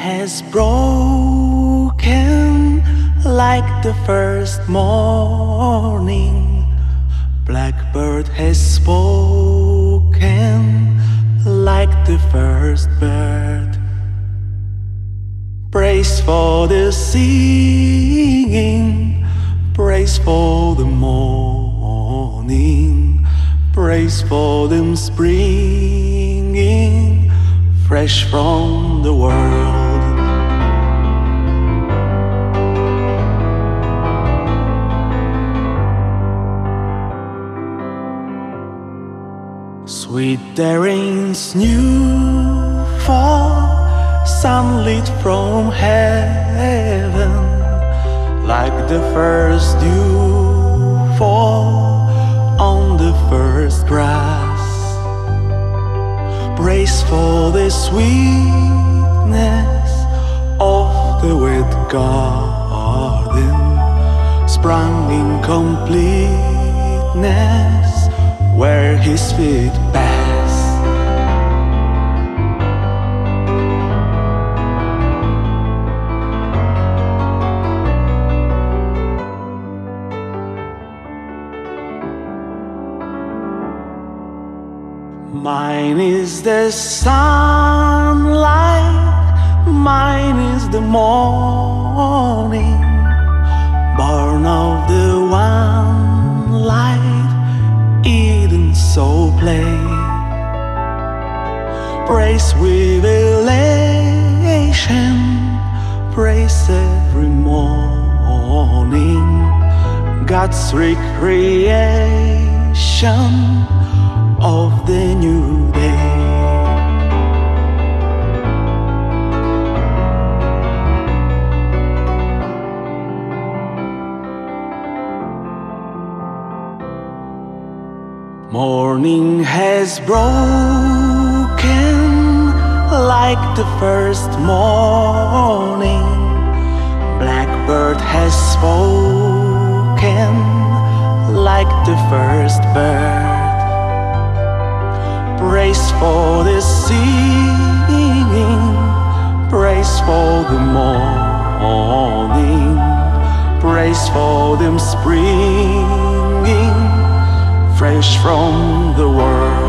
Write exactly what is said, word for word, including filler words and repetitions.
has broken like the first morning. Blackbird has spoken like the first bird. Praise for the singing, praise for the morning, praise for them springing fresh from the world. Sweet the rain's new fall, sunlit from heaven, like the first dew fall on the first grass. Praise for the sweetness of the wet garden, sprung in completeness where his feet pass. Mine is the sunlight, mine is the morning, born of the one light, Eden so play. Praise revelation, praise every morning, God's recreation of the new day. Morning has broken like the first morning. Blackbird has spoken like the first bird. Praise for the singing, praise for the morning, praise for them springing fresh from the world.